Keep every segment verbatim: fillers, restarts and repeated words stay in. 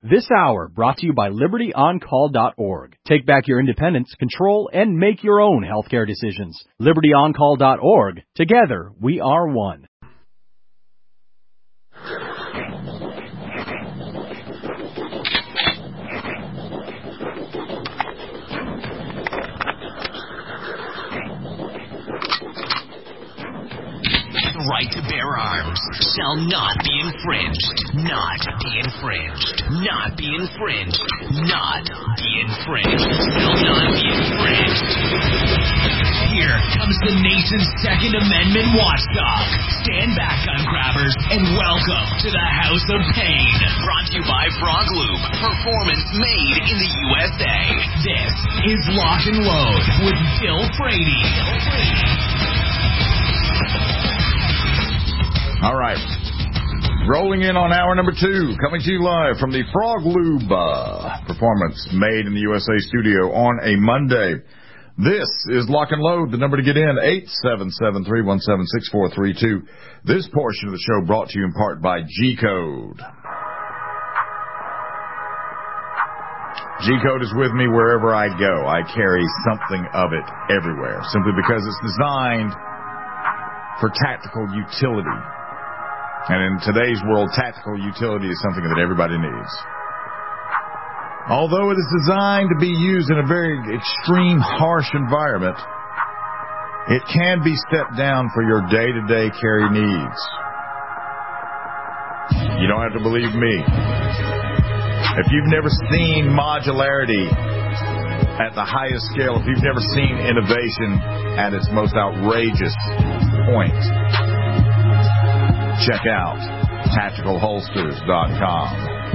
This hour brought to you by Liberty On Call dot org. Take back your independence, control, and make your own healthcare decisions. Liberty On Call dot org. Together, we are one. Right to bear arms shall not be infringed. Not be infringed. Not be infringed. Not be infringed. Shall not be infringed. Here comes the nation's Second Amendment watchdog. Stand back, gun grabbers, and welcome to the House of Pain. Brought to you by Frog Lube. Performance made in the U S A. This is Lock and Load with Bill Frady. Bill Frady. All right. Rolling in on hour number two, coming to you live from the Frog Lube uh, Performance Made in the U S A studio on a Monday. This is Lock and Load. The number to get in, eight seven seven, three one seven, six four three two. This portion of the show brought to you in part by G-Code. G-Code is with me wherever I go. I carry something of it everywhere, simply because it's designed for tactical utility. And in today's world, tactical utility is something that everybody needs. Although it is designed to be used in a very extreme, harsh environment, it can be stepped down for your day-to-day carry needs. You don't have to believe me. If you've never seen modularity at the highest scale, if you've never seen innovation at its most outrageous point, check out tactical holsters dot com.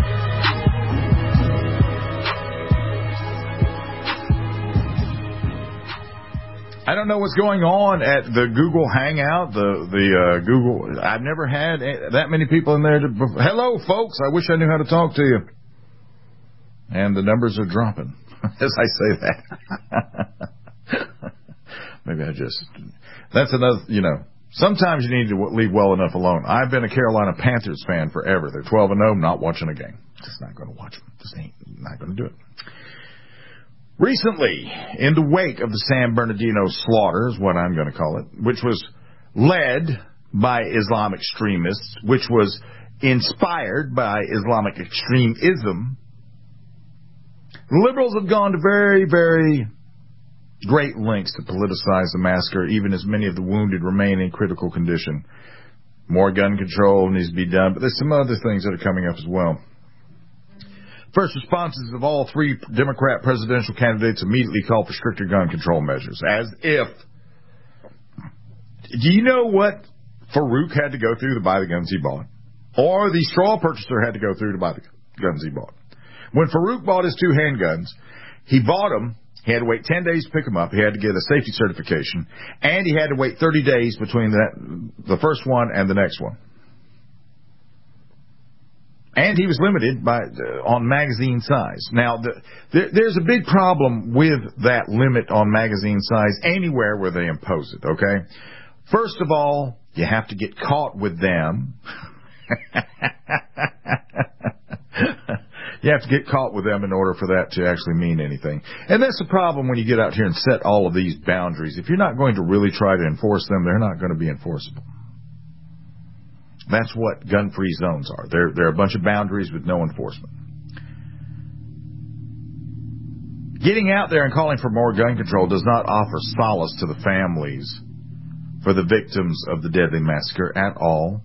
I don't know what's going on at the Google Hangout, the the uh, Google. I've never had that many people in there. To, hello, folks. I wish I knew how to talk to you. And the numbers are dropping as I say that. Maybe I just. That's another, you know. Sometimes you need to leave well enough alone. I've been a Carolina Panthers fan forever. They're twelve and oh, not watching a game. Just not going to watch them. Just ain't not going to do it. Recently, in the wake of the San Bernardino slaughter, is what I'm going to call it, which was led by Islamic extremists, which was inspired by Islamic extremism, liberals have gone to very, very great lengths to politicize the massacre, even as many of the wounded remain in critical condition. More gun control needs to be done, but there's some other things that are coming up as well. First responses of all three Democrat presidential candidates immediately called for stricter gun control measures, as if... Do you know what Farouk had to go through to buy the guns he bought? Or the straw purchaser had to go through to buy the guns he bought? When Farouk bought his two handguns, he bought them. He had to wait ten days to pick them up. He had to get a safety certification. And he had to wait thirty days between the, the first one and the next one. And he was limited by uh, on magazine size. Now, the, there, there's a big problem with that limit on magazine size anywhere where they impose it, okay? First of all, you have to get caught with them. You have to get caught with them in order for that to actually mean anything. And that's the problem when you get out here and set all of these boundaries. If you're not going to really try to enforce them, they're not going to be enforceable. That's what gun-free zones are. They're, they're a bunch of boundaries with no enforcement. Getting out there and calling for more gun control does not offer solace to the families for the victims of the deadly massacre at all.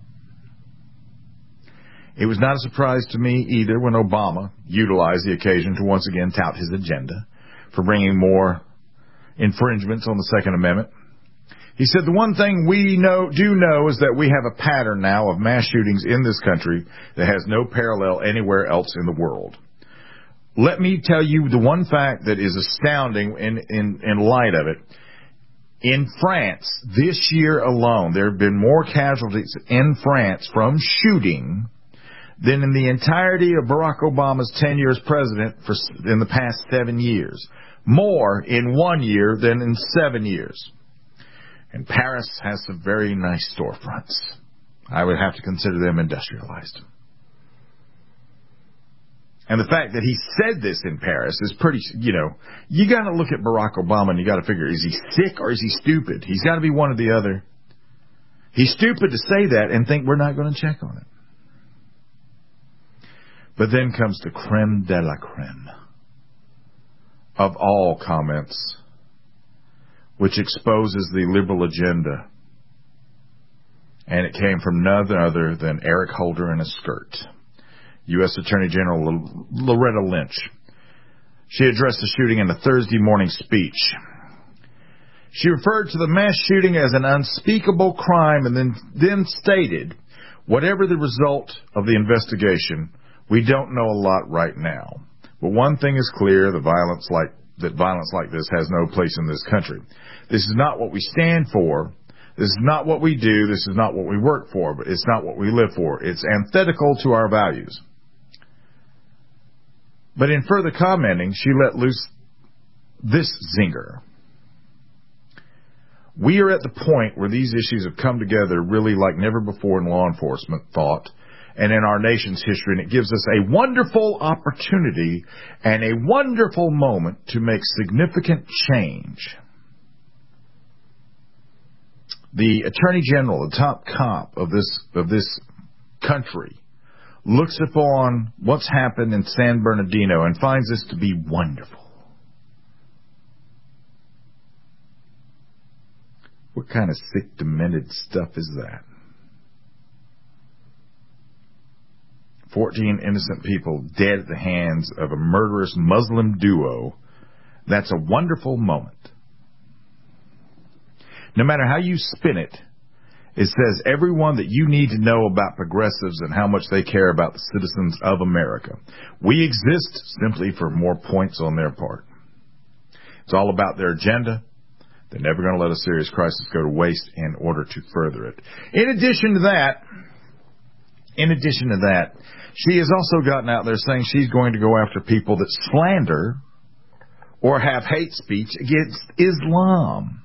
It was not a surprise to me either when Obama utilized the occasion to once again tout his agenda for bringing more infringements on the Second Amendment. He said the one thing we know do know is that we have a pattern now of mass shootings in this country that has no parallel anywhere else in the world. Let me tell you the one fact that is astounding in, in, in light of it. In France, this year alone, there have been more casualties in France from shooting than in the entirety of Barack Obama's tenure as president for, in the past seven years. More in one year than in seven years. And Paris has some very nice storefronts. I would have to consider them industrialized. And the fact that he said this in Paris is pretty, you know, you got to look at Barack Obama and you got to figure, is he sick or is he stupid? He's got to be one or the other. He's stupid to say that and think we're not going to check on it. But then comes the creme de la creme of all comments, which exposes the liberal agenda. And it came from none other than Eric Holder in a skirt. U S Attorney General Loretta Lynch. She addressed the shooting in a Thursday morning speech. She referred to the mass shooting as an unspeakable crime and then, then stated, whatever the result of the investigation, we don't know a lot right now. But one thing is clear, the violence like, that violence like this has no place in this country. This is not what we stand for. This is not what we do. This is not what we work for. But it's not what we live for. It's antithetical to our values. But in further commenting, she let loose this zinger. We are at the point where these issues have come together really like never before in law enforcement thought and in our nation's history, and it gives us a wonderful opportunity and a wonderful moment to make significant change. The Attorney General, the top cop of this of this country, looks upon what's happened in San Bernardino and finds this to be wonderful. What kind of sick, demented stuff is that? Fourteen innocent people dead at the hands of a murderous Muslim duo. That's a wonderful moment. No matter how you spin it, it says everyone that you need to know about progressives and how much they care about the citizens of America. We exist simply for more points on their part. It's all about their agenda. They're never going to let a serious crisis go to waste in order to further it. In addition to that, in addition to that, she has also gotten out there saying she's going to go after people that slander or have hate speech against Islam.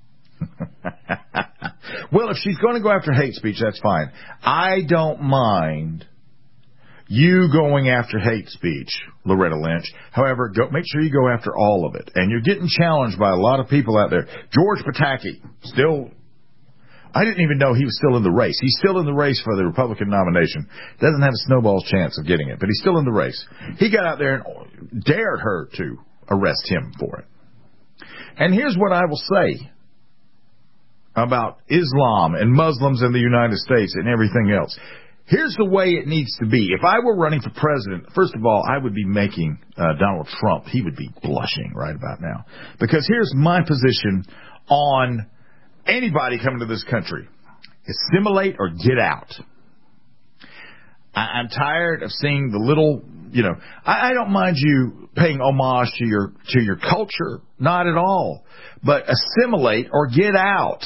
Well, if she's going to go after hate speech, that's fine. I don't mind you going after hate speech, Loretta Lynch. However, go, make sure you go after all of it. And you're getting challenged by a lot of people out there. George Pataki, still, I didn't even know he was still in the race. He's still in the race for the Republican nomination. Doesn't have a snowball's chance of getting it, but he's still in the race. He got out there and dared her to arrest him for it. And here's what I will say about Islam and Muslims in the United States and everything else. Here's the way it needs to be. If I were running for president, first of all, I would be making uh, Donald Trump. He would be blushing right about now. Because here's my position on anybody coming to this country. Assimilate or get out. I, I'm tired of seeing the little, you know, I, I don't mind you paying homage to your to your culture. Not at all. But assimilate or get out.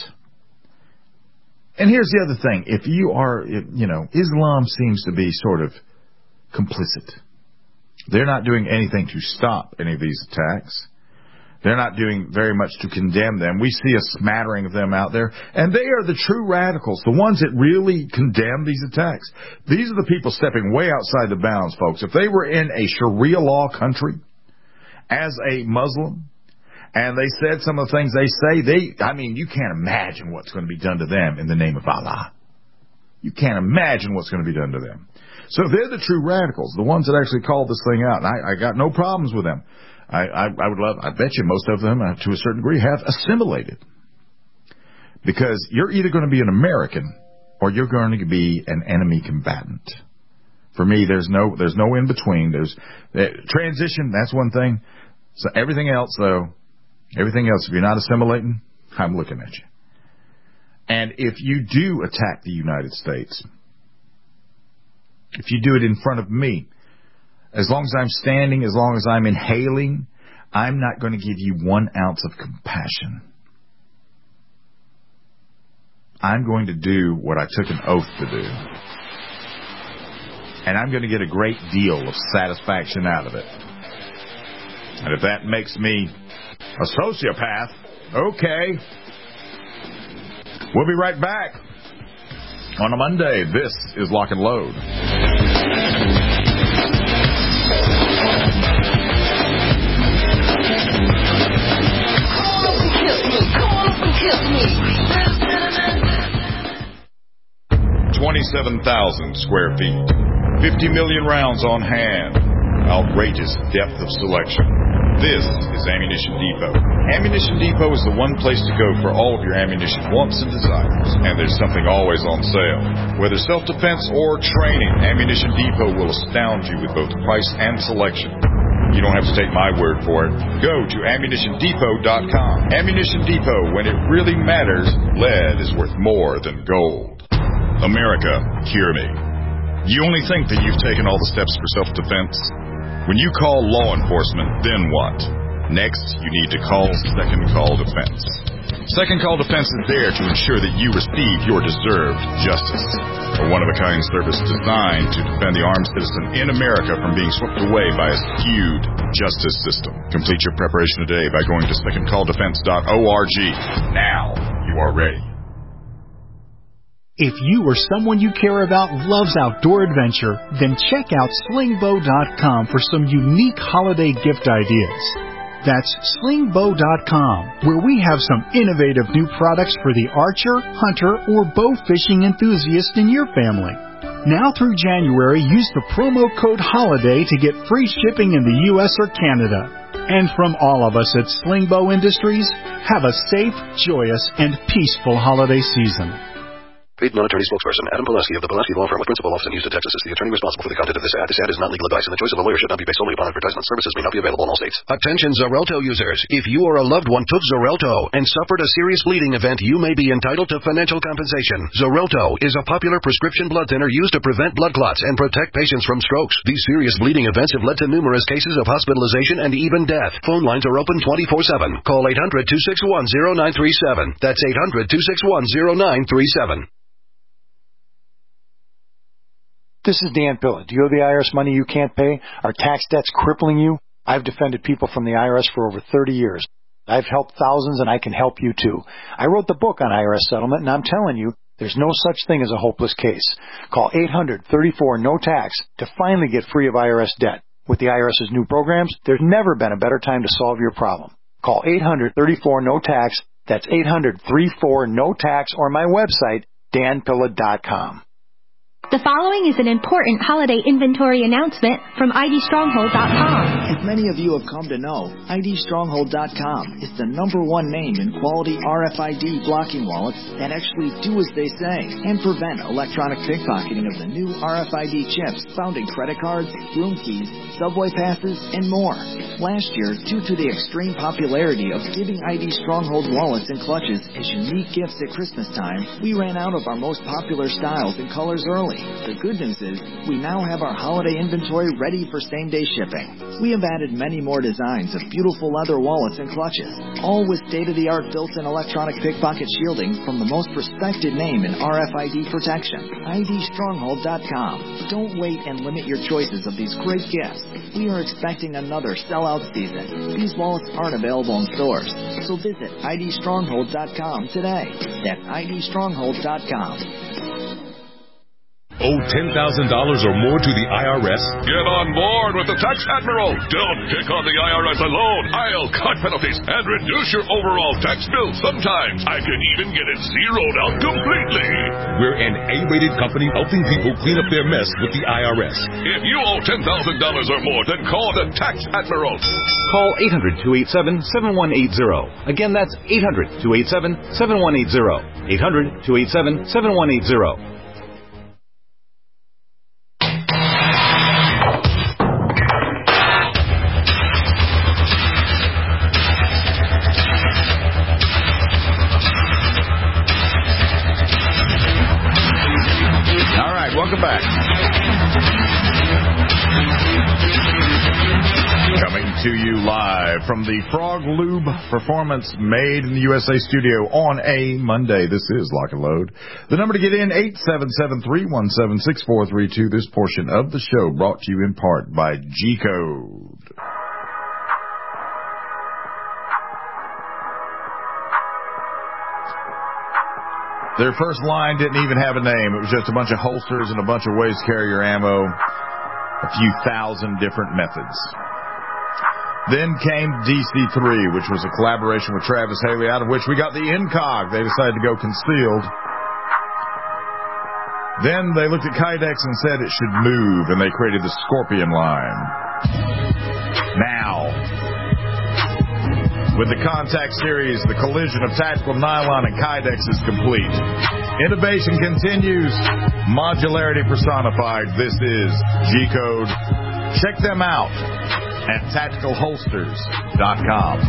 And here's the other thing. If you are, you know, Islam seems to be sort of complicit. They're not doing anything to stop any of these attacks. They're not doing very much to condemn them. We see a smattering of them out there. And they are the true radicals, the ones that really condemn these attacks. These are the people stepping way outside the bounds, folks. If they were in a Sharia law country as a Muslim, and they said some of the things they say, they, I mean, you can't imagine what's going to be done to them in the name of Allah. You can't imagine what's going to be done to them. So they're the true radicals, the ones that actually called this thing out. And I, I got no problems with them. I, I, I would love, I bet you most of them, uh, to a certain degree, have assimilated. Because you're either going to be an American or you're going to be an enemy combatant. For me, there's no, there's no in between. There's uh, transition. That's one thing. So everything else, though, everything else, if you're not assimilating, I'm looking at you. And if you do attack the United States, if you do it in front of me, as long as I'm standing, as long as I'm inhaling, I'm not going to give you one ounce of compassion. I'm going to do what I took an oath to do. And I'm going to get a great deal of satisfaction out of it. And if that makes me a sociopath, okay. We'll be right back on a Monday. This is Lock and Load. twenty-seven thousand square feet. fifty million rounds on hand. Outrageous depth of selection. This is Ammunition Depot. Ammunition Depot is the one place to go for all of your ammunition wants and desires. And there's something always on sale. Whether self-defense or training, Ammunition Depot will astound you with both price and selection. You don't have to take my word for it. Go to ammunition depot dot com. Ammunition Depot, when it really matters, lead is worth more than gold. America, hear me. You only think that you've taken all the steps for self-defense? When you call law enforcement, then what? Next, you need to call Second Call Defense. Second Call Defense is there to ensure that you receive your deserved justice. A one-of-a-kind service designed to defend the armed citizen in America from being swept away by a skewed justice system. Complete your preparation today by going to second call defense dot org. Now you are ready. If you or someone you care about loves outdoor adventure, then check out sling bow dot com for some unique holiday gift ideas. That's sling bow dot com, where we have some innovative new products for the archer, hunter, or bow fishing enthusiast in your family. Now through January, use the promo code HOLIDAY to get free shipping in the U S or Canada. And from all of us at Sling Bow Industries, have a safe, joyous, and peaceful holiday season. Paid non-attorney spokesperson Adam Pulaski of the Pulaski Law Firm with principal office in Houston, Texas is the attorney responsible for the content of this ad. This ad is not legal advice, and the choice of a lawyer should not be based solely upon advertisement. Services may not be available in all states. Attention Xarelto users. If you or a loved one took Xarelto and suffered a serious bleeding event, you may be entitled to financial compensation. Xarelto is a popular prescription blood thinner used to prevent blood clots and protect patients from strokes. These serious bleeding events have led to numerous cases of hospitalization and even death. Phone lines are open twenty-four seven. Call eight hundred, two six one, zero nine three seven. That's eight hundred, two six one, zero nine three seven. This is Dan Pilla. Do you owe the I R S money you can't pay? Are tax debts crippling you? I've defended people from the I R S for over thirty years. I've helped thousands, and I can help you too. I wrote the book on I R S settlement, and I'm telling you, there's no such thing as a hopeless case. Call eight hundred, thirty-four, no tax to finally get free of I R S debt. With the IRS's new programs, there's never been a better time to solve your problem. Call eight hundred, thirty-four, no tax. That's eight hundred, thirty-four, no tax, or my website, dan pilla dot com. The following is an important holiday inventory announcement from I D stronghold dot com. As many of you have come to know, I D stronghold dot com is the number one name in quality R F I D blocking wallets that actually do as they say and prevent electronic pickpocketing of the new R F I D chips found in credit cards, room keys, subway passes, and more. Last year, due to the extreme popularity of giving I D Stronghold wallets and clutches as unique gifts at Christmas time, we ran out of our most popular styles and colors early. The good news is, we now have our holiday inventory ready for same-day shipping. We have added many more designs of beautiful leather wallets and clutches, all with state-of-the-art built-in electronic pickpocket shielding from the most respected name in R F I D protection, I D stronghold dot com. Don't wait and limit your choices of these great gifts. We are expecting another sellout season. These wallets aren't available in stores, so visit I D stronghold dot com today. That's I D stronghold dot com. Owe ten thousand dollars or more to the I R S? Get on board with the Tax Admiral. Don't pick on the I R S alone. I'll cut penalties and reduce your overall tax bill. Sometimes I can even get it zeroed out completely. We're an A-rated company helping people clean up their mess with the I R S. If you owe ten thousand dollars or more, then call the Tax Admiral. Call eight hundred, two eight seven, seven one eight zero. Again, that's eight hundred, two eight seven, seven one eight zero. eight hundred, two eight seven, seven one eight zero. Welcome back. Coming to you live from the Frog Lube Performance Made in the U S A studio on a Monday. This is Lock and Load. The number to get in, eight seven seven, three one seven, six four three two. This portion of the show brought to you in part by G-Code. Their first line didn't even have a name. It was just a bunch of holsters and a bunch of ways to carry your ammo, a few thousand different methods. Then came D C three, which was a collaboration with Travis Haley, out of which we got the Incog. They decided to go concealed. Then they looked at Kydex and said it should move, and they created the Scorpion line. Now, with the Contact series, the collision of tactical nylon and Kydex is complete. Innovation continues. Modularity personified. This is G-Code. Check them out at tactical holsters dot com.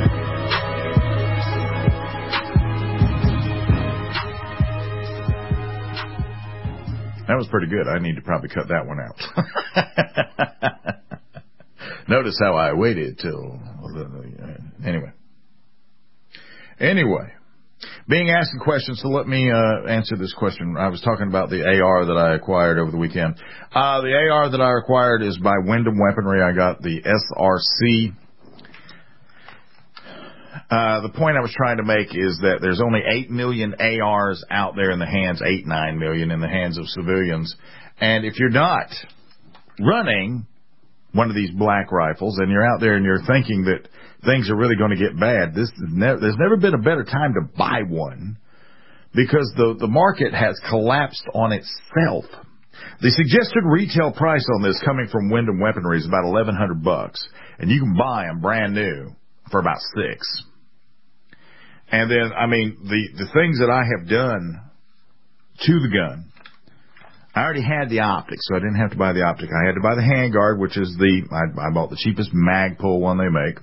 That was pretty good. I need to probably cut that one out. Notice how I waited till... Anyway. Anyway. Being asked a question, so let me uh, answer this question. I was talking about the A R that I acquired over the weekend. Uh, the A R that I acquired is by Wyndham Weaponry. I got the S R C. Uh, the point I was trying to make is that there's only eight million A Rs out there in the hands, eight, nine million in the hands of civilians. And if you're not running one of these black rifles and you're out there and you're thinking that things are really going to get bad, this is ne- there's never been a better time to buy one because the, the market has collapsed on itself. The suggested retail price on this coming from Wyndham Weaponry is about eleven hundred bucks, and you can buy them brand new for about six. And then, I mean, the, the things that I have done to the gun, I already had the optic, so I didn't have to buy the optic. I had to buy the handguard, which is the, I, I bought the cheapest mag pull one they make.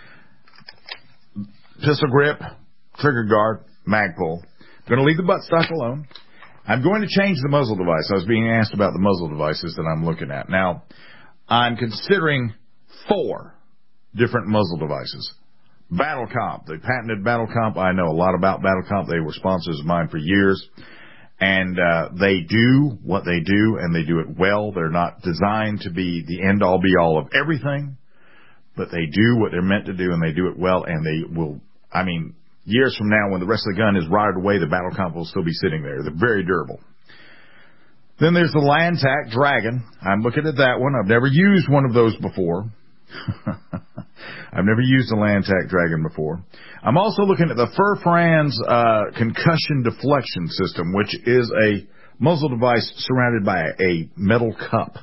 Pistol grip, trigger guard, mag pull. I'm going to leave the buttstock alone. I'm going to change the muzzle device. I was being asked about the muzzle devices that I'm looking at. Now, I'm considering four different muzzle devices. Battle Comp, the patented Battle Comp. I know a lot about Battle Comp. They were sponsors of mine for years. And uh, they do what they do, and they do it well. They're not designed to be the end-all, be-all of everything, but they do what they're meant to do, and they do it well, and they will, I mean, years from now, when the rest of the gun is rotted away, the Battle Comp will still be sitting there. They're very durable. Then there's the Lantac Dragon. I'm looking at that one. I've never used one of those before. I've never used a Lantac Dragon before. I'm also looking at the Furfran's uh, concussion deflection system, which is a muzzle device surrounded by a metal cup.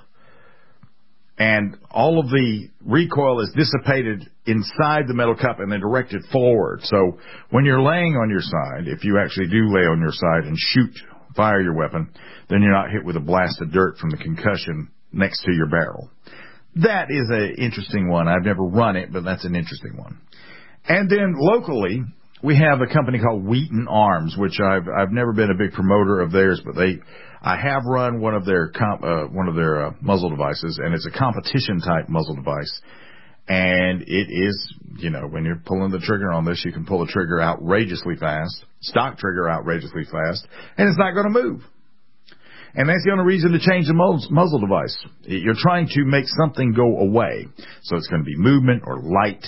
And all of the recoil is dissipated inside the metal cup and then directed forward. So when you're laying on your side, if you actually do lay on your side and shoot, fire your weapon, then you're not hit with a blast of dirt from the concussion next to your barrel. That is an interesting one. I've never run it, but that's an interesting one. And then locally, we have a company called Wheaton Arms, which I've I've never been a big promoter of theirs, but they I have run one of their comp, uh, one of their uh, muzzle devices, and it's a competition type muzzle device. And it is, you know, when you're pulling the trigger on this, you can pull the trigger outrageously fast, stock trigger outrageously fast, and it's not going to move. And that's the only reason to change the muzzle device. You're trying to make something go away. So it's going to be movement or light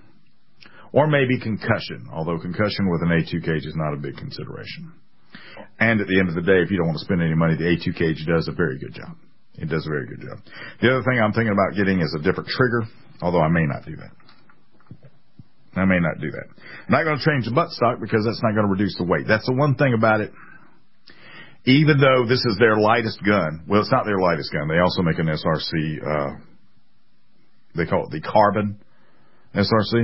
or maybe concussion, although concussion with an A two cage is not a big consideration. And at the end of the day, if you don't want to spend any money, the A two cage does a very good job. It does a very good job. The other thing I'm thinking about getting is a different trigger, although I may not do that. I may not do that. I'm not going to change the buttstock because that's not going to reduce the weight. That's the one thing about it. Even though this is their lightest gun, well, it's not their lightest gun. They also make an S R C, uh, they call it the carbon S R C.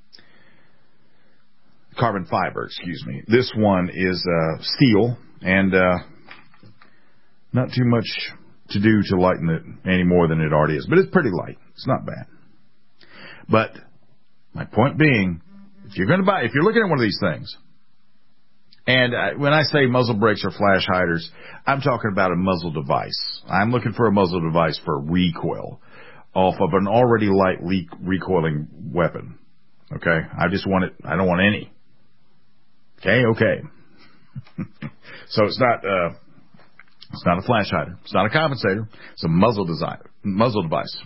Carbon fiber, excuse me. This one is uh, steel, and uh, not too much to do to lighten it any more than it already is. But it's pretty light. It's not bad. But my point being, if you're going to buy, if you're looking at one of these things, and uh, when I say muzzle brakes or flash hiders, I'm talking about a muzzle device. I'm looking for a muzzle device for recoil off of an already light le- recoiling weapon. Okay? I just want it, I don't want any. Okay, okay. So it's not, uh, it's not a flash hider. It's not a compensator. It's a muzzle design, muzzle device.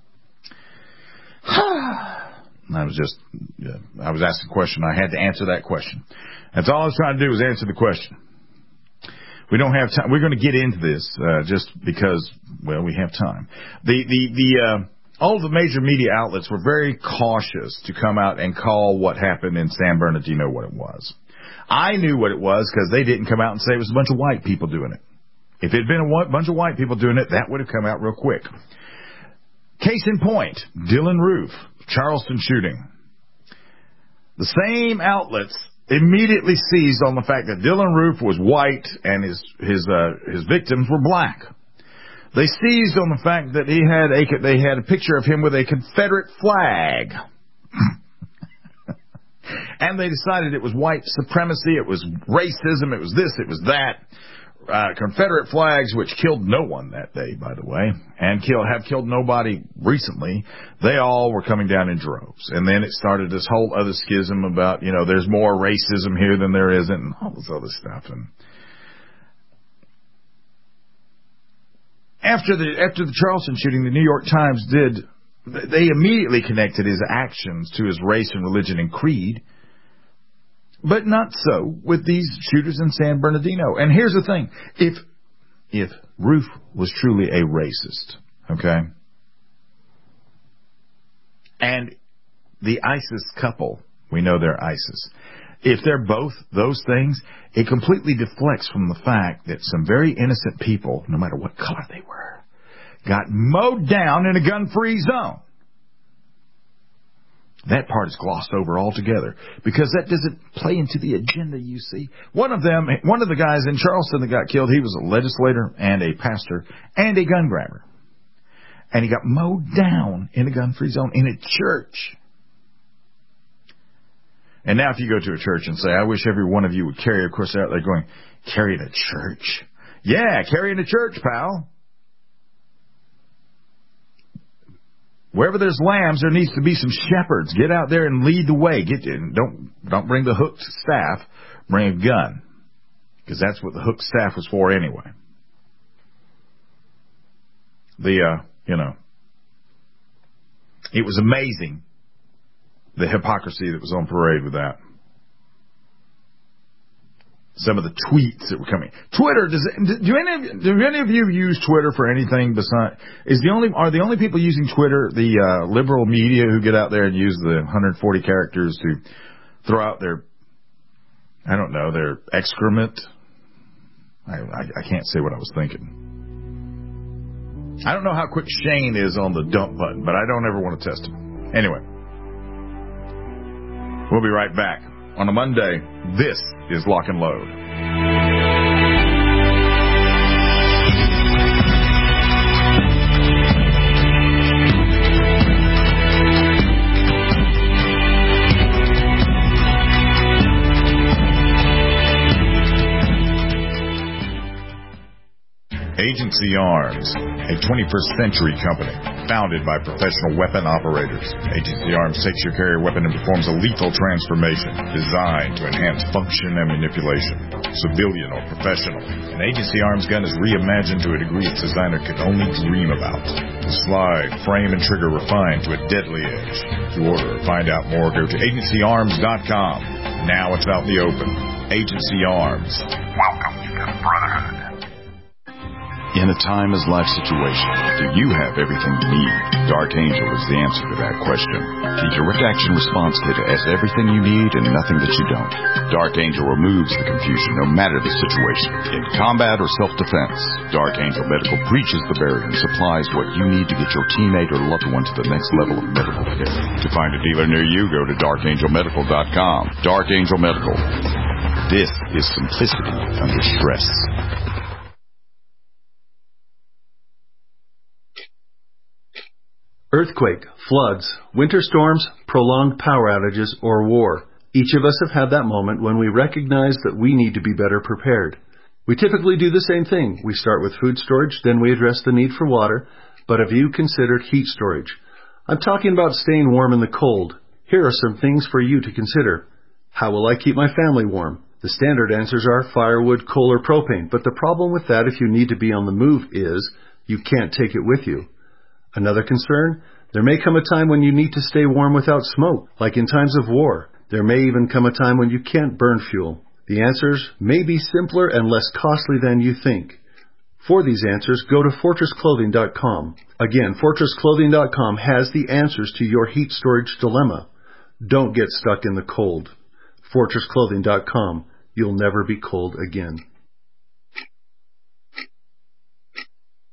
I was just, yeah, I was asked a question. I had to answer that question. That's all I was trying to do was answer the question. We don't have time. We're going to get into this, uh, just because, well, we have time. The, the, the, uh, all the major media outlets were very cautious to come out and call what happened in San Bernardino what it was. I knew what it was because they didn't come out and say it was a bunch of white people doing it. If it had been a white, bunch of white people doing it, that would have come out real quick. Case in point, Dylan Roof, Charleston shooting. The same outlets immediately seized on the fact that Dylan Roof was white and his his uh, his victims were black. They seized on the fact that he had a they had a picture of him with a Confederate flag. And they decided it was white supremacy, it was racism, it was this, it was that. Uh, Confederate flags, which killed no one that day, by the way, and kill, have killed nobody recently, they all were coming down in droves. And then it started this whole other schism about, you know, there's more racism here than there isn't, and all this other stuff. And after the after the Charleston shooting, the New York Times did, they immediately connected his actions to his race and religion and creed. But not so with these shooters in San Bernardino. And here's the thing. If if Roof was truly a racist, okay, and the ISIS couple, we know they're ISIS, if they're both those things, it completely deflects from the fact that some very innocent people, no matter what color they were, got mowed down in a gun-free zone. That part is glossed over altogether because that doesn't play into the agenda, you see. One of them, one of the guys in Charleston that got killed, he was a legislator and a pastor and a gun grabber. And he got mowed down in a gun-free zone in a church. And now if you go to a church and say, I wish every one of you would carry, of course, they're out there going, carry in a church? Yeah, carry in a church, pal. Wherever there's lambs, there needs to be some shepherds. Get out there and lead the way. Get in. Don't don't bring the hooked staff. Bring a gun, because that's what the hooked staff was for anyway. The uh, you know, it was amazing the hypocrisy that was on parade with that. Some of the tweets that were coming. Twitter, does it, do any of, do any of you use Twitter for anything besides, is the only, are the only people using Twitter the uh, liberal media who get out there and use the one hundred forty characters to throw out their, I don't know, their excrement? I, I, I can't say what I was thinking. I don't know how quick Shane is on the dump button, but I don't ever want to test him. Anyway. We'll be right back. On a Monday, this is Lock and Load. Agency Arms, a twenty-first century company founded by professional weapon operators. Agency Arms takes your carrier weapon and performs a lethal transformation designed to enhance function and manipulation, civilian or professional. An Agency Arms gun is reimagined to a degree its designer could only dream about. The slide, frame, and trigger refined to a deadly edge. To order or find out more, go to agency arms dot com. Now it's out in the open. Agency Arms. Welcome to the Brotherhood. In a timeless life situation, do you have everything you need? Dark Angel is the answer to that question. The direct action response kit has everything you need and nothing that you don't. Dark Angel removes the confusion no matter the situation. In combat or self-defense, Dark Angel Medical breaches the barrier and supplies what you need to get your teammate or loved one to the next level of medical care. To find a dealer near you, go to dark angel medical dot com. Dark Angel Medical. This is simplicity under stress. Earthquake, floods, winter storms, prolonged power outages, or war. Each of us have had that moment when we recognize that we need to be better prepared. We typically do the same thing. We start with food storage, then we address the need for water. But have you considered heat storage? I'm talking about staying warm in the cold. Here are some things for you to consider. How will I keep my family warm? The standard answers are firewood, coal, or propane. But the problem with that if you need to be on the move is you can't take it with you. Another concern, there may come a time when you need to stay warm without smoke, like in times of war. There may even come a time when you can't burn fuel. The answers may be simpler and less costly than you think. For these answers, go to fortress clothing dot com. Again, fortress clothing dot com has the answers to your heat storage dilemma. Don't get stuck in the cold. fortress clothing dot com. You'll never be cold again.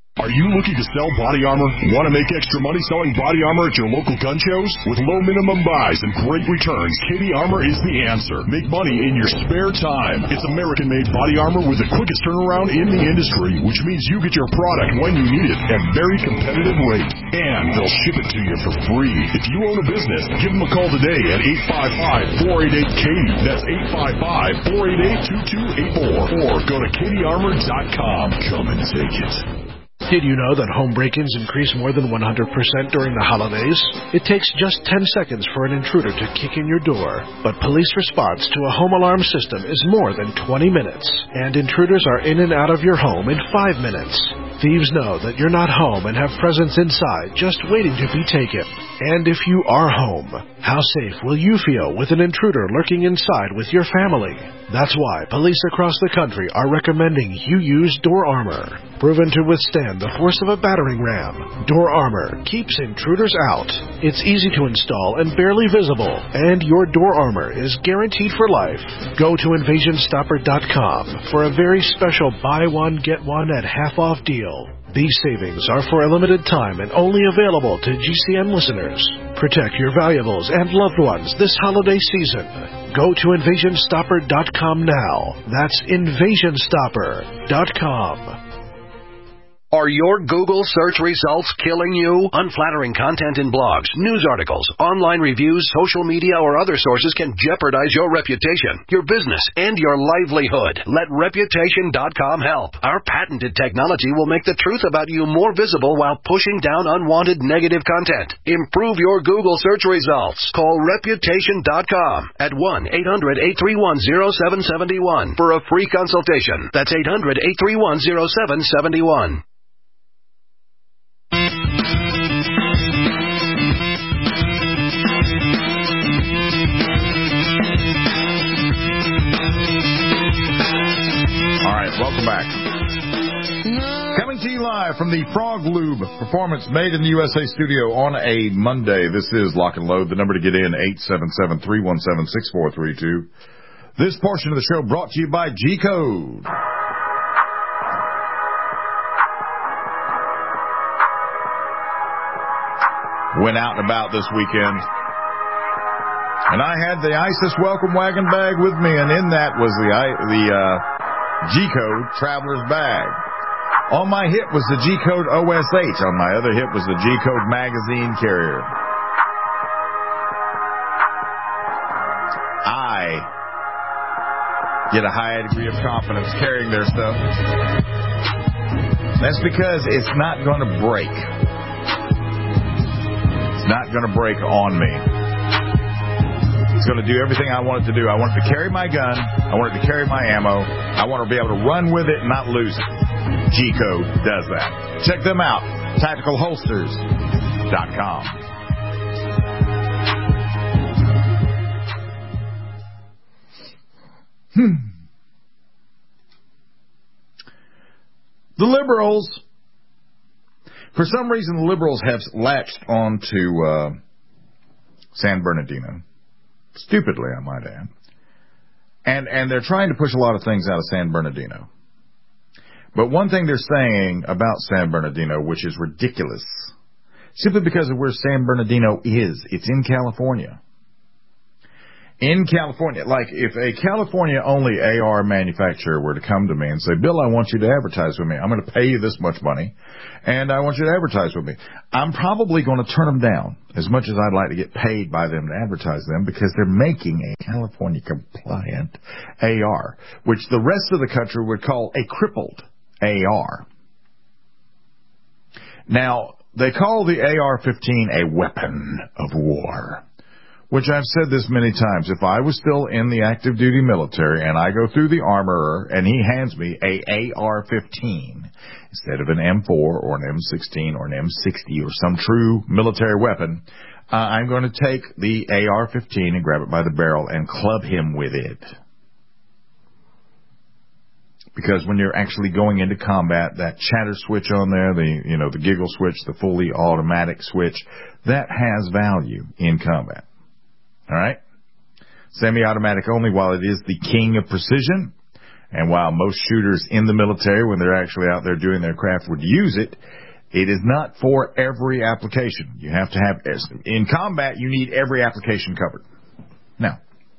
Are you looking to sell body armor? Want to make extra money selling body armor at your local gun shows? With low minimum buys and great returns, Katie Armor is the answer. Make money in your spare time. It's American-made body armor with the quickest turnaround in the industry, which means you get your product when you need it at very competitive rates. And they'll ship it to you for free. If you own a business, give them a call today at eight five five, four eight eight, Katie. That's eight five five, four eight eight, two two eight four. Or go to katie armor dot com. Come and take it. Did you know that home break-ins increase more than one hundred percent during the holidays? It takes just ten seconds for an intruder to kick in your door. But police response to a home alarm system is more than twenty minutes. And intruders are in and out of your home in five minutes. Thieves know that you're not home and have presents inside just waiting to be taken. And if you are home, how safe will you feel with an intruder lurking inside with your family? That's why police across the country are recommending you use Door Armor. Proven to withstand the force of a battering ram, Door Armor keeps intruders out. It's easy to install and barely visible, and your Door Armor is guaranteed for life. Go to invasion stopper dot com for a very special buy one, get one at half off deal. These savings are for a limited time and only available to G C N listeners. Protect your valuables and loved ones this holiday season. Go to invasion stopper dot com now. That's invasion stopper dot com. Are your Google search results killing you? Unflattering content in blogs, news articles, online reviews, social media, or other sources can jeopardize your reputation, your business, and your livelihood. Let reputation dot com help. Our patented technology will make the truth about you more visible while pushing down unwanted negative content. Improve your Google search results. Call reputation dot com at one eight hundred, eight three one, zero seven seven one for a free consultation. That's eight hundred, eight three one, zero seven seven one. All right, welcome back. Coming to you live from the Frog Lube Performance Made in the U S A studio on a Monday. This is Lock and Load. The number to get in, eight seven seven, three one seven, six four three two. This portion of the show brought to you by G-Code. Went out and about this weekend, and I had the ISIS welcome wagon bag with me, and in that was the the uh, G-Code Traveler's Bag. On my hip was the G-Code O S H. On my other hip was the G-Code Magazine Carrier. I get a high degree of confidence carrying their stuff. That's because it's not going to break. Not going to break on me. It's going to do everything I want it to do. I want it to carry my gun. I want it to carry my ammo. I want to be able to run with it and not lose it. G-Code does that. Check them out. tactical holsters dot com. Hmm. The liberals... For some reason, the liberals have latched on to uh, San Bernardino. Stupidly, I might add. And, and they're trying to push a lot of things out of San Bernardino. But one thing they're saying about San Bernardino, which is ridiculous, simply because of where San Bernardino is, it's in California. In California, like if a California-only A R manufacturer were to come to me and say, Bill, I want you to advertise with me. I'm going to pay you this much money, and I want you to advertise with me. I'm probably going to turn them down, as much as I'd like to get paid by them to advertise them, because they're making a California-compliant A R, which the rest of the country would call a crippled A R. Now, they call the A R fifteen a weapon of war. Which I've said this many times. If I was still in the active duty military and I go through the armorer and he hands me a A R fifteen instead of an M four or an M sixteen or an M sixty or some true military weapon, uh, I'm going to take the A R fifteen and grab it by the barrel and club him with it. Because when you're actually going into combat, that chatter switch on there, the you know the giggle switch, the fully automatic switch, that has value in combat. All right? Semi-automatic only, while it is the king of precision, And while most shooters in the military, when they're actually out there doing their craft, would use it, it is not for every application. You have to have, in combat, you need every application covered. Now,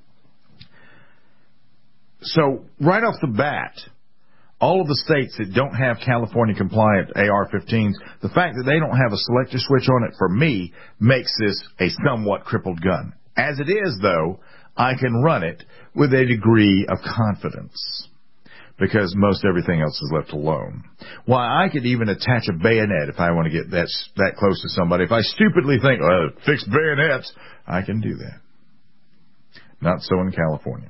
so right off the bat, all of the states that don't have California-compliant A R fifteens, the fact that they don't have a selector switch on it, for me, makes this a somewhat crippled gun. As it is, though, I can run it with a degree of confidence, because most everything else is left alone. Why, I could even attach a bayonet if I want to get that, that close to somebody. If I stupidly think, oh, fix bayonets, I can do that. Not so in California.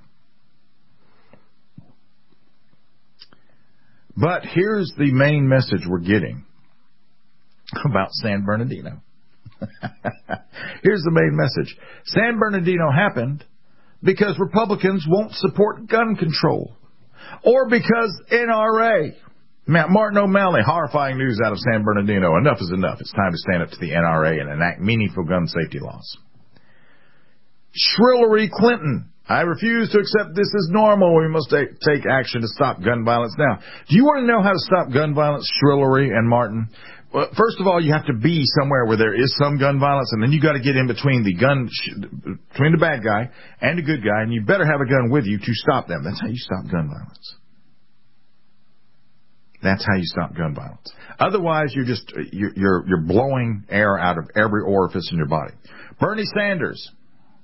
But here's the main message we're getting about San Bernardino. Here's the main message. San Bernardino happened because Republicans won't support gun control, or because N R A. Martin O'Malley, horrifying news out of San Bernardino. Enough is enough. It's time to stand up to the N R A and enact meaningful gun safety laws. Shrillery Clinton. I refuse to accept this as normal. We must take, take action to stop gun violence now. Do you want to know how to stop gun violence, Shrillery and Martin? Well, first of all, you have to be somewhere where there is some gun violence, and then you got to get in between the gun, between the bad guy and the good guy, and you better have a gun with you to stop them. That's how you stop gun violence. That's how you stop gun violence. Otherwise, you're just you're you're, you're blowing air out of every orifice in your body. Bernie Sanders.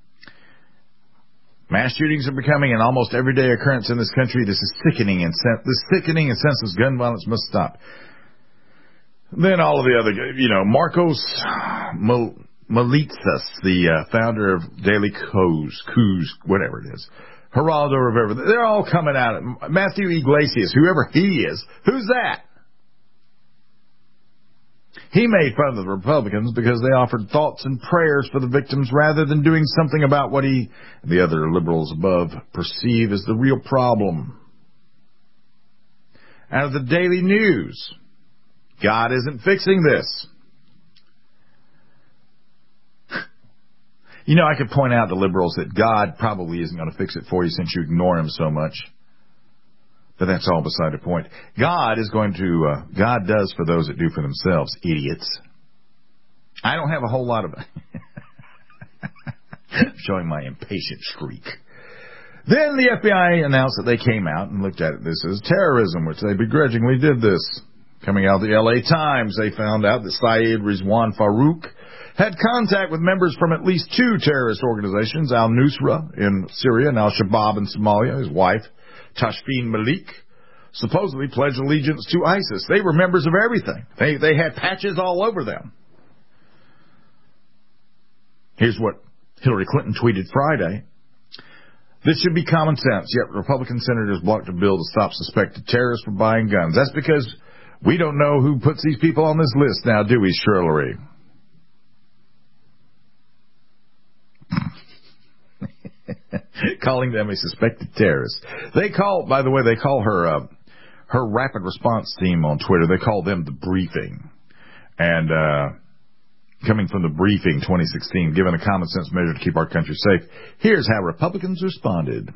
Mass shootings are becoming an almost everyday occurrence in this country. This is sickening, and sen- this sickening and senseless gun violence must stop. Then all of the other, you know, Marcos Malitsas, the uh, founder of Daily Kos, Kuz, whatever it is, Geraldo Rivera, they're all coming out. Matthew Iglesias, whoever he is, who's that? He made fun of the Republicans because they offered thoughts and prayers for the victims rather than doing something about what he and the other liberals above perceive as the real problem. Out of the Daily News, God isn't fixing this. You know, I could point out to liberals that God probably isn't going to fix it for you since you ignore him so much. But that's all beside the point. God is going to, uh, God does for those that do for themselves, idiots. I don't have a whole lot of showing my impatient streak. Then the F B I announced that they came out and looked at this as terrorism, which they begrudgingly did this. Coming out of the L A Times, they found out that Syed Rizwan Farouk had contact with members from at least two terrorist organizations, al-Nusra in Syria and al-Shabaab in Somalia. His wife, Tashfeen Malik, supposedly pledged allegiance to ISIS. They were members of everything. They they had patches all over them. Here's what Hillary Clinton tweeted Friday. This should be common sense, yet Republican senators blocked a bill to stop suspected terrorists from buying guns. That's because we don't know who puts these people on this list now, do we, Shrillery? Calling them a suspected terrorist. They call, by the way, they call her uh, her rapid response team on Twitter. They call them the Briefing. And uh, coming from the Briefing twenty sixteen, given a common sense measure to keep our country safe, here's how Republicans responded.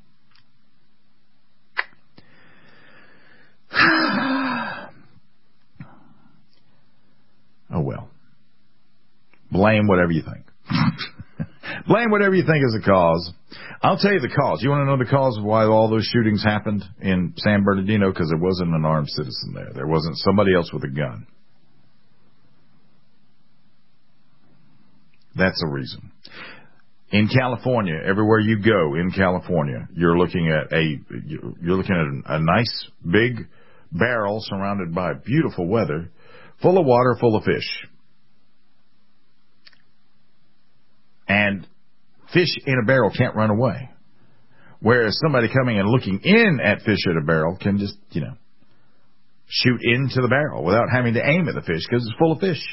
Oh well. Blame whatever you think. Blame whatever you think is the cause. I'll tell you the cause. You want to know the cause of why all those shootings happened in San Bernardino? Because there wasn't an armed citizen there. There wasn't somebody else with a gun. That's a reason. In California, everywhere you go in California, you're looking at a you're looking at a, a nice big barrel surrounded by beautiful weather, full of water, full of fish. And fish in a barrel can't run away. Whereas somebody coming and looking in at fish in a barrel can just, you know, shoot into the barrel without having to aim at the fish because it's full of fish.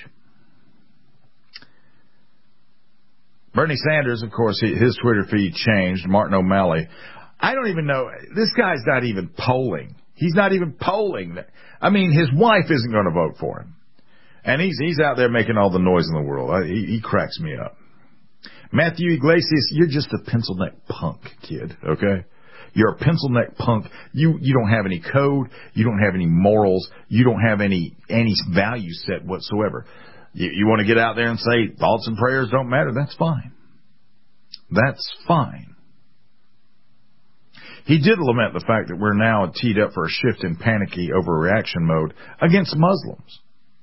Bernie Sanders, of course, his Twitter feed changed. Martin O'Malley. I don't even know. This guy's not even polling. He's not even polling. I mean, his wife isn't going to vote for him. And he's he's out there making all the noise in the world. He, he cracks me up. Matthew Iglesias, you're just a pencil neck punk, kid, okay? You're a pencil neck punk. You you don't have any code. You don't have any morals. You don't have any any value set whatsoever. You, you want to get out there and say thoughts and prayers don't matter? That's fine. That's fine. He did lament the fact that we're now teed up for a shift in panicky overreaction mode against Muslims.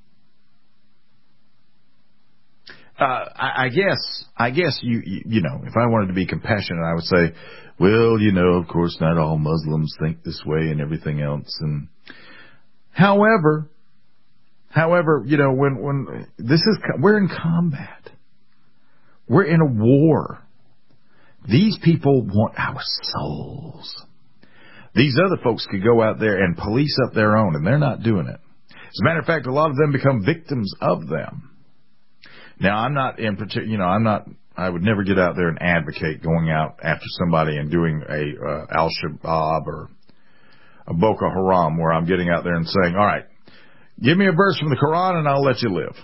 Uh, I, I guess, I guess you, you, you know, if I wanted to be compassionate, I would say, well, you know, of course, not all Muslims think this way and everything else. And however, however, you know, when, when this is, we're in combat. We're in a war. These people want our souls. These other folks could go out there and police up their own, and they're not doing it. As a matter of fact, a lot of them become victims of them. Now, I'm not in particular, you know, I'm not, I would never get out there and advocate going out after somebody and doing a uh, Al-Shabaab or a Boko Haram where I'm getting out there and saying, all right, give me a verse from the Quran and I'll let you live.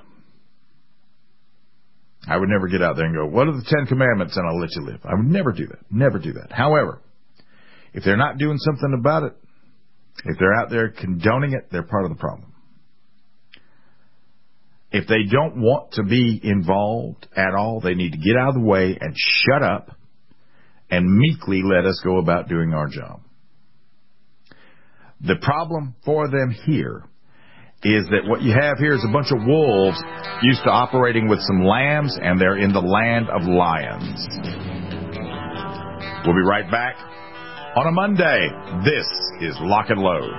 I would never get out there and go, what are the Ten Commandments and I'll let you live. I would never do that. Never do that. However, if they're not doing something about it, if they're out there condoning it, they're part of the problem. If they don't want to be involved at all, they need to get out of the way and shut up and meekly let us go about doing our job. The problem for them here is that what you have here is a bunch of wolves used to operating with some lambs, and they're in the land of lions. We'll be right back on a Monday. This is Lock and Load.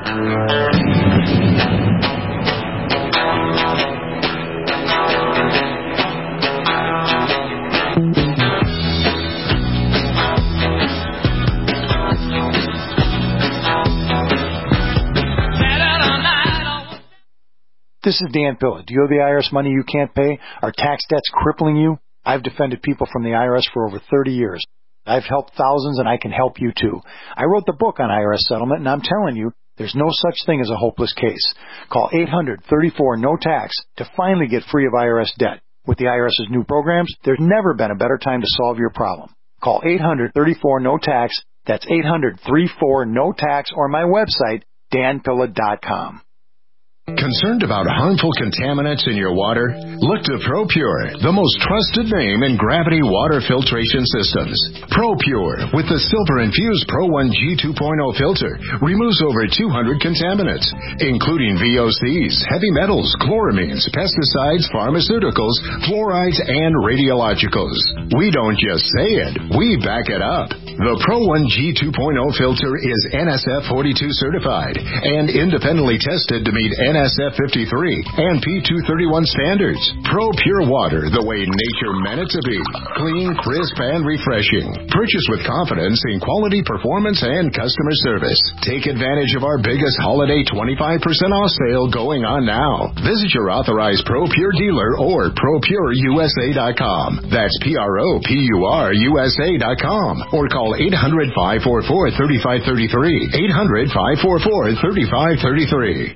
This is Dan Pilla. Do you owe the I R S money you can't pay? Are tax debts crippling you? I've defended people from the I R S for over thirty years. I've helped thousands, and I can help you too. I wrote the book on I R S settlement, and I'm telling you, there's no such thing as a hopeless case. Call eight hundred, thirty-four, no tax to finally get free of I R S debt. With the IRS's new programs, there's never been a better time to solve your problem. Call eight hundred, thirty-four, no tax. That's eight hundred, thirty-four, no tax, or my website, dan pilla dot com. Concerned about harmful contaminants in your water? Look to ProPure, the most trusted name in gravity water filtration systems. ProPure, with the silver-infused Pro one G two point oh filter, removes over two hundred contaminants, including V O Cs, heavy metals, chloramines, pesticides, pharmaceuticals, fluorides, and radiologicals. We don't just say it, we back it up. The Pro one G two point oh filter is N S F forty-two certified and independently tested to meet N S F fifty-three and P two thirty-one standards. Pro Pure Water, the way nature meant it to be. Clean, crisp, and refreshing. Purchase with confidence in quality, performance, and customer service. Take advantage of our biggest holiday twenty-five percent off sale going on now. Visit your authorized Pro Pure dealer or pro pure u s a dot com. That's P R O P U R U S A dot com. Or call eight hundred, five four four, three five three three. eight hundred, five four four, three five three three.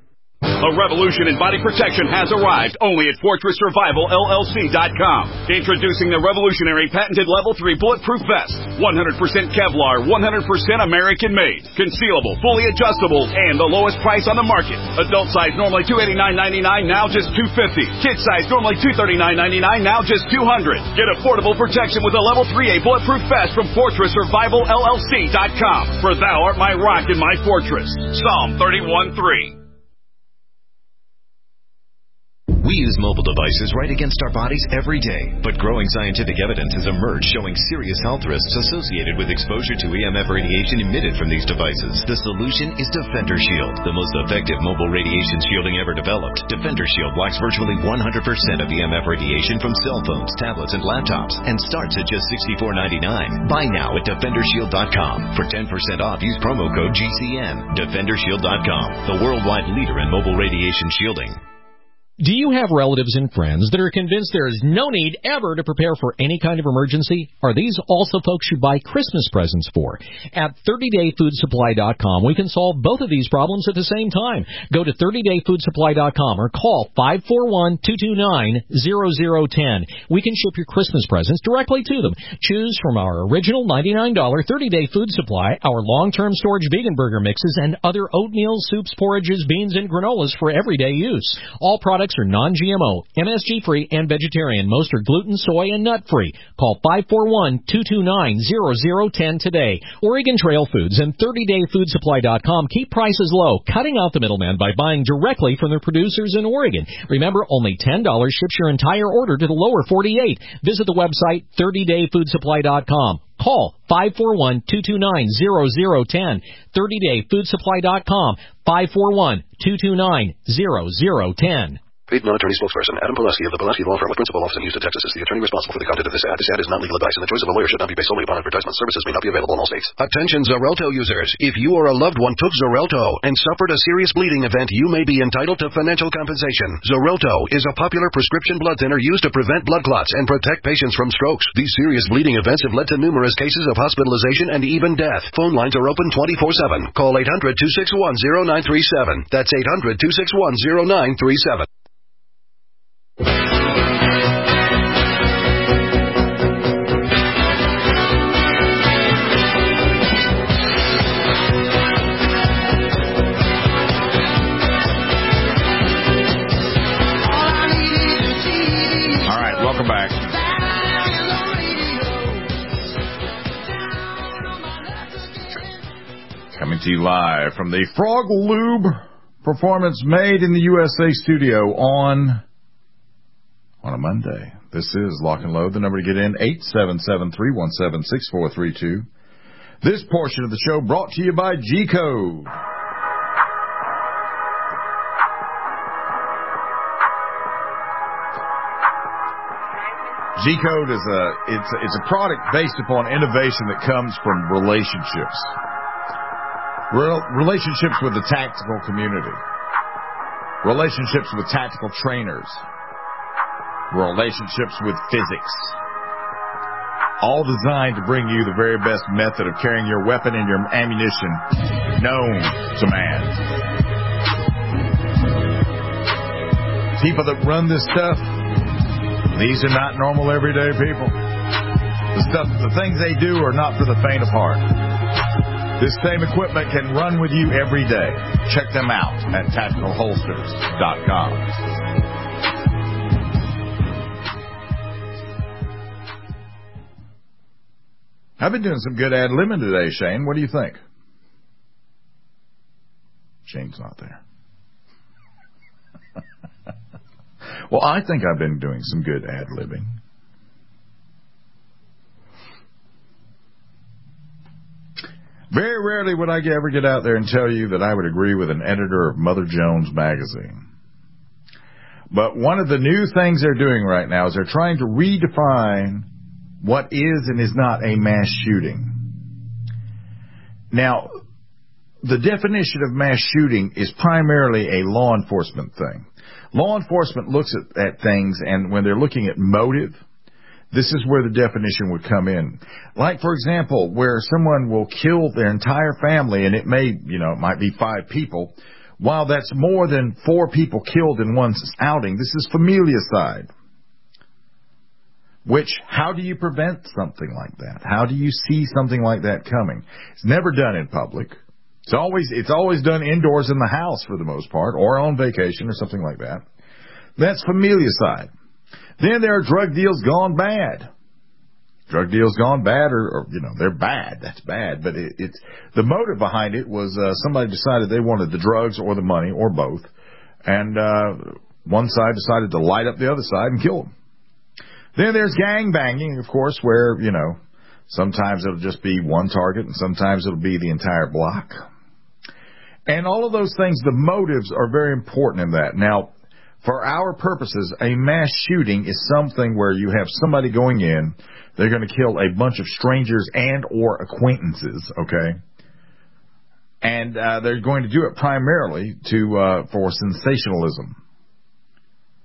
A revolution in body protection has arrived only at Fortress Survival L L C dot com. Introducing the revolutionary patented Level three Bulletproof Vest. one hundred percent Kevlar, one hundred percent American-made. Concealable, fully adjustable, and the lowest price on the market. Adult size normally two hundred eighty-nine ninety-nine, now just two hundred fifty dollars. Kid size normally two hundred thirty-nine ninety-nine, now just two hundred dollars. Get affordable protection with a Level three A Bulletproof Vest from Fortress Survival L L C dot com. For thou art my rock and my fortress. Psalm thirty-one three. We use mobile devices right against our bodies every day, but growing scientific evidence has emerged showing serious health risks associated with exposure to E M F radiation emitted from these devices. The solution is Defender Shield, the most effective mobile radiation shielding ever developed. Defender Shield blocks virtually one hundred percent of E M F radiation from cell phones, tablets, and laptops, and starts at just sixty-four ninety-nine. Buy now at defender shield dot com. For ten percent off, use promo code G C N. defender shield dot com, the worldwide leader in mobile radiation shielding. Do you have relatives and friends that are convinced there is no need ever to prepare for any kind of emergency? Are these also folks you buy Christmas presents for? At thirty day food supply dot com, we can solve both of these problems at the same time. Go to thirty day food supply dot com or call five four one, two two nine, zero zero one zero. We can ship your Christmas presents directly to them. Choose from our original ninety-nine dollars thirty day food supply, our long-term storage vegan burger mixes, and other oatmeal, soups, porridges, beans, and granolas for everyday use. All products are non G M O, M S G-free, and vegetarian. Most are gluten, soy, and nut-free. Call five four one, two two nine, zero zero one zero today. Oregon Trail Foods and thirty day food supply dot com keep prices low, cutting out the middleman by buying directly from their producers in Oregon. Remember, only ten dollars ships your entire order to the lower forty-eight. Visit the website thirty day food supply dot com. Call five four one, two two nine, zero zero one zero. thirty day food supply dot com. five four one, two two nine, zero zero one zero. Paid non-attorney spokesperson Adam Pileski of the Pileski Law Firm with principal office in Houston, Texas is the attorney responsible for the content of this ad. This ad is not legal advice, and the choice of a lawyer should not be based solely upon advertisement. Services may not be available in all states. Attention Xarelto users. If you or a loved one took Xarelto and suffered a serious bleeding event, you may be entitled to financial compensation. Xarelto is a popular prescription blood thinner used to prevent blood clots and protect patients from strokes. These serious bleeding events have led to numerous cases of hospitalization and even death. Phone lines are open twenty-four seven. Call eight hundred, two six one, zero nine three seven. That's eight hundred, two six one, zero nine three seven. Welcome back. Coming to you live from the Frog Lube Performance Made in the U S A studio on on a Monday. This is Lock and Load. The number to get in, eight seven seven, three one seven, six four three two. This portion of the show brought to you by G-Code. G-Code is a it's a, it's a product based upon innovation that comes from relationships. Rel- relationships with the tactical community. Relationships with tactical trainers. Relationships with physics. All designed to bring you the very best method of carrying your weapon and your ammunition known to man. People that run this stuff, these are not normal everyday people. The stuff, the things they do are not for the faint of heart. This same equipment can run with you every day. Check them out at tactical holsters dot com. I've been doing some good ad-libbing today, Shane. What do you think? Shane's not there. Well, I think I've been doing some good ad-libbing. Very rarely would I ever get out there and tell you that I would agree with an editor of Mother Jones magazine. But one of the new things they're doing right now is they're trying to redefine what is and is not a mass shooting. Now, the definition of mass shooting is primarily a law enforcement thing. Law enforcement looks at, at things, and when they're looking at motive, this is where the definition would come in. Like, for example, where someone will kill their entire family, and it may, you know, it might be five people. While that's more than four people killed in one outing, this is familicide. Which, how do you prevent something like that? How do you see something like that coming? It's never done in public. It's always it's always done indoors in the house for the most part, or on vacation or something like that. That's familicide. Then there are drug deals gone bad. Drug deals gone bad, or, or you know, they're bad. That's bad. But it, it's the motive behind it was uh, somebody decided they wanted the drugs or the money or both, and uh, one side decided to light up the other side and kill them. Then there's gang banging, of course, where, you know, sometimes it'll just be one target and sometimes it'll be the entire block. And all of those things, the motives are very important in that. Now, for our purposes, a mass shooting is something where you have somebody going in, they're going to kill a bunch of strangers and or acquaintances, okay? And uh, they're going to do it primarily to uh, for sensationalism.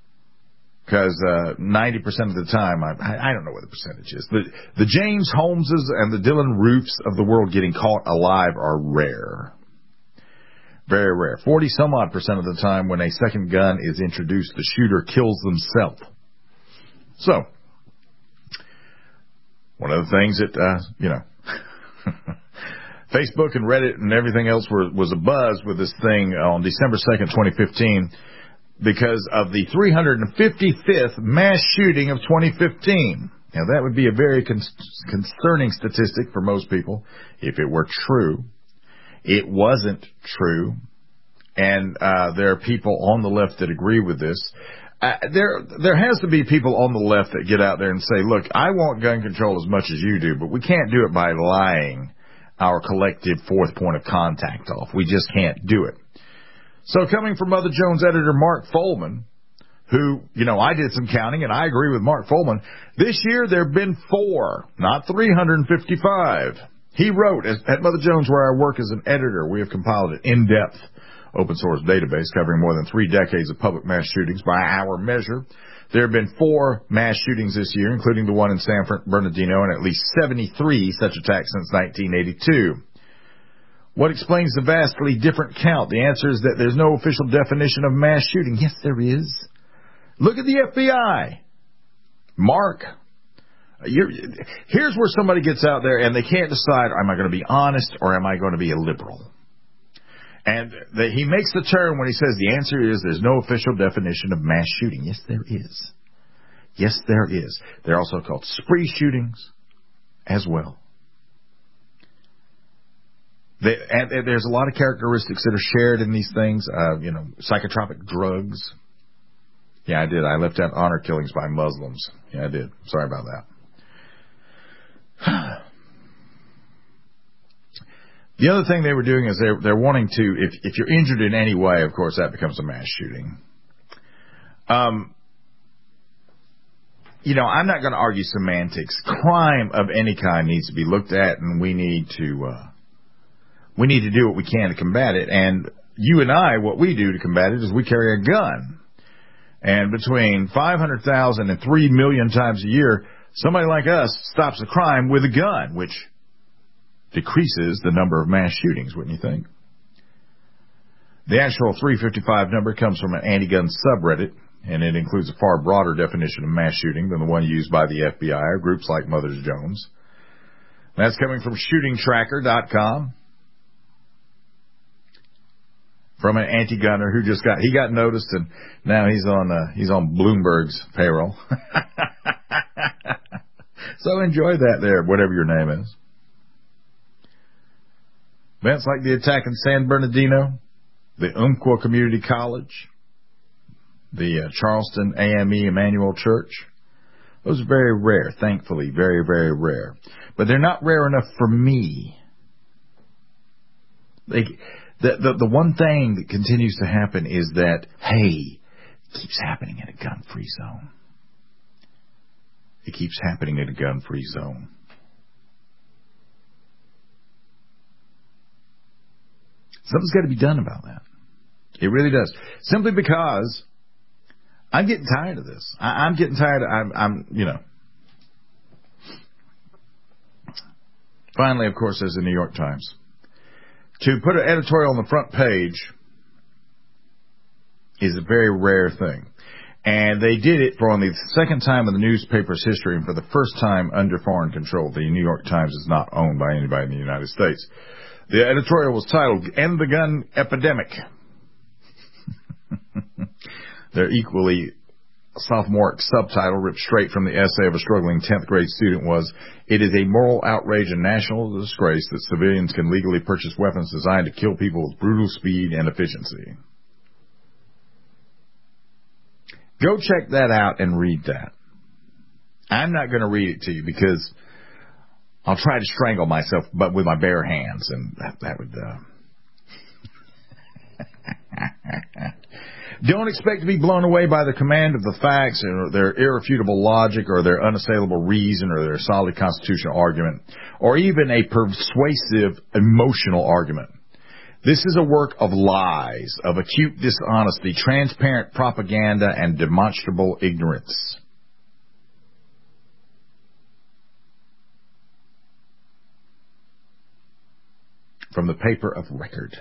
Because uh, ninety percent of the time, I, I don't know what the percentage is, but the James Holmeses and the Dylan Roofs of the world getting caught alive are rare. Very rare. forty some odd percent of the time when a second gun is introduced, the shooter kills themselves. So, one of the things that, uh, you know, Facebook and Reddit and everything else were, was abuzz with this thing on December second, twenty fifteen, because of the three hundred fifty-fifth mass shooting of twenty fifteen. Now, that would be a very con- concerning statistic for most people if it were true. It wasn't true, and uh, there are people on the left that agree with this. Uh, there there has to be people on the left that get out there and say, look, I want gun control as much as you do, but we can't do it by lying our collective fourth point of contact off. We just can't do it. So coming from Mother Jones editor Mark Folman, who, you know, I did some counting, and I agree with Mark Folman, this year there have been four, not three hundred fifty-five. He wrote, at Mother Jones, where I work as an editor, we have compiled an in-depth open-source database covering more than three decades of public mass shootings. By our measure, there have been four mass shootings this year, including the one in San Bernardino, and at least seventy-three such attacks since nineteen eighty-two. What explains the vastly different count? The answer is that there's no official definition of mass shooting. Yes, there is. Look at the F B I. Mark. You're, here's where somebody gets out there and they can't decide, am I going to be honest or am I going to be a liberal? And the, he makes the turn when he says the answer is there's no official definition of mass shooting. Yes, there is. Yes, there is. They're also called spree shootings as well. They, and, and there's a lot of characteristics that are shared in these things. Uh, you know, psychotropic drugs. Yeah, I did. I left out honor killings by Muslims. Yeah, I did. Sorry about that. The other thing they were doing is they're, they're wanting to, if, if you're injured in any way, of course, that becomes a mass shooting. Um, you know, I'm not going to argue semantics. Crime of any kind needs to be looked at, and we need to, uh, we need to do what we can to combat it. And you and I, what we do to combat it is we carry a gun. And between five hundred thousand and three million times a year, somebody like us stops a crime with a gun, which decreases the number of mass shootings, wouldn't you think? The actual three fifty-five number comes from an anti-gun subreddit, and it includes a far broader definition of mass shooting than the one used by the F B I or groups like Mother Jones. That's coming from shooting tracker dot com. From an anti-gunner who just got, he got noticed and now he's on, uh, he's on Bloomberg's payroll. So enjoy that there, whatever your name is. Events like the attack in San Bernardino, the Umpqua Community College, the uh, Charleston A M E Emmanuel Church, those are very rare, thankfully, very, very rare. But they're not rare enough for me. They, the, the, the one thing that continues to happen is that, hey, it keeps happening in a gun-free zone. It keeps happening in a gun-free zone. Something's got to be done about that. It really does. Simply because I'm getting tired of this. I, I'm getting tired of, I'm, I'm, you know. Finally, of course, there's the New York Times. To put an editorial on the front page is a very rare thing. And they did it for only the second time in the newspaper's history and for the first time under foreign control. The New York Times is not owned by anybody in the United States. The editorial was titled, End the Gun Epidemic. Their equally sophomoric subtitle, ripped straight from the essay of a struggling tenth grade student, was, It is a moral outrage and national disgrace that civilians can legally purchase weapons designed to kill people with brutal speed and efficiency. Go check that out and read that. I'm not going to read it to you because I'll try to strangle myself, but with my bare hands, and that, that would... Uh... Don't expect to be blown away by the command of the facts or their irrefutable logic or their unassailable reason or their solid constitutional argument or even a persuasive emotional argument. This is a work of lies, of acute dishonesty, transparent propaganda, and demonstrable ignorance. From the paper of record.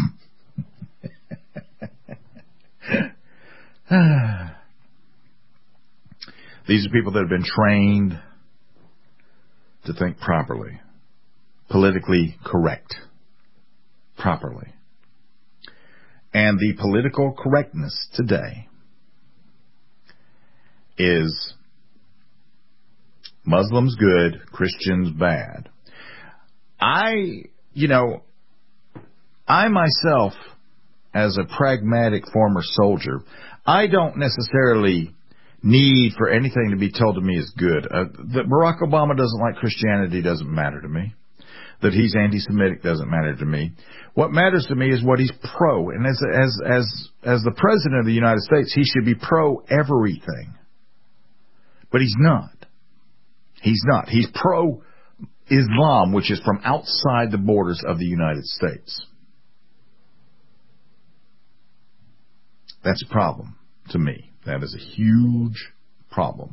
These are people that have been trained to think properly, politically correct, properly. And the political correctness today is Muslims good, Christians bad. I, you know, I myself, as a pragmatic former soldier, I don't necessarily need for anything to be told to me is good. Uh, that Barack Obama doesn't like Christianity doesn't matter to me. That he's anti-Semitic doesn't matter to me. What matters to me is what he's pro. And as as as as the President of the United States, he should be pro everything. But he's not. He's not. He's pro Islam, which is from outside the borders of the United States. That's a problem to me. That is a huge problem.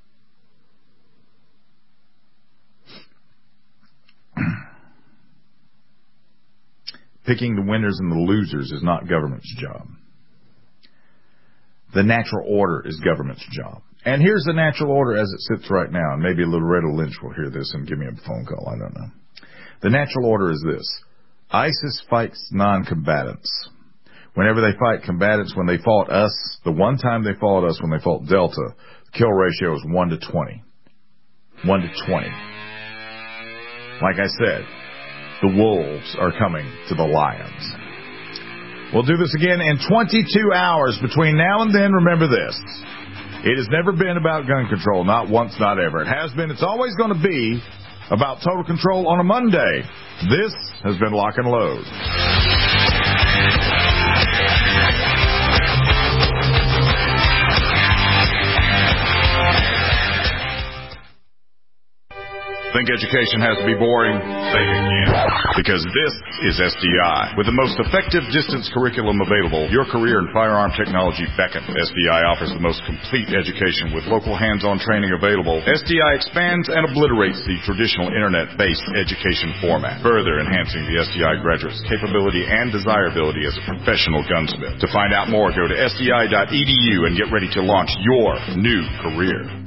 Picking the winners and the losers is not government's job. The natural order is government's job. And here's the natural order as it sits right now. And maybe Loretta Lynch will hear this and give me a phone call. I don't know. The natural order is this. ISIS fights non-combatants. Whenever they fight combatants, when they fought us, the one time they fought us when they fought Delta, the kill ratio is one to twenty. one to twenty. Like I said, the wolves are coming to the lions. We'll do this again in twenty-two hours. Between now and then, remember this. It has never been about gun control. Not once, not ever. It has been. It's always going to be about total control on a Monday. This has been Lock and Load. Think education has to be boring? Say it again. Because this is S D I. With the most effective distance curriculum available, your career in firearm technology beckons. S D I offers the most complete education with local hands-on training available. S D I expands and obliterates the traditional internet-based education format, further enhancing the S D I graduate's capability and desirability as a professional gunsmith. To find out more, go to S D I dot E D U and get ready to launch your new career.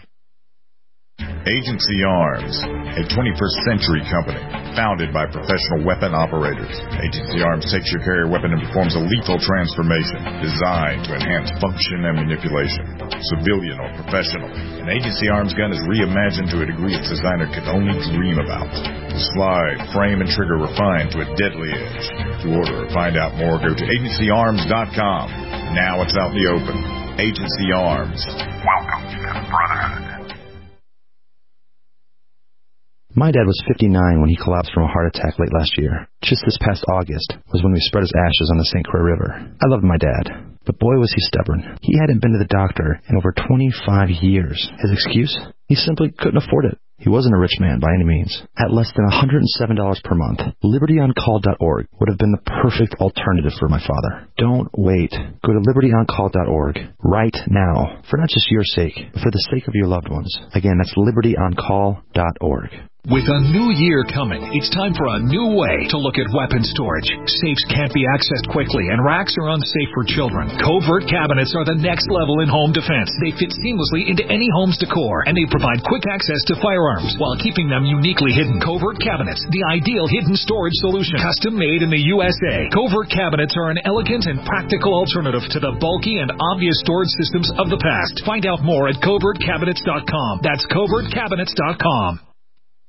Agency Arms, a twenty-first century company founded by professional weapon operators. Agency Arms takes your carrier weapon and performs a lethal transformation designed to enhance function and manipulation, civilian or professional. An Agency Arms gun is reimagined to a degree its designer could only dream about. The slide, frame, and trigger refined to a deadly edge. To order or find out more, go to agency arms dot com. Now it's out in the open. Agency Arms. Welcome to the Brotherhood. My dad was fifty-nine when he collapsed from a heart attack late last year. Just this past August was when we spread his ashes on the Saint Croix River. I loved my dad, but boy was he stubborn. He hadn't been to the doctor in over twenty-five years. His excuse? He simply couldn't afford it. He wasn't a rich man by any means. At less than one hundred seven dollars per month, liberty on call dot org would have been the perfect alternative for my father. Don't wait. Go to liberty on call dot org right now, for not just your sake, but for the sake of your loved ones. Again, that's liberty on call dot org. With a new year coming, it's time for a new way to look at weapon storage. Safes can't be accessed quickly, and racks are unsafe for children. Covert cabinets are the next level in home defense. They fit seamlessly into any home's decor, and they provide quick access to firearms while keeping them uniquely hidden. Covert cabinets, the ideal hidden storage solution. Custom made in the U S A. Covert cabinets are an elegant and practical alternative to the bulky and obvious storage systems of the past. Find out more at covert cabinets dot com. That's covert cabinets dot com.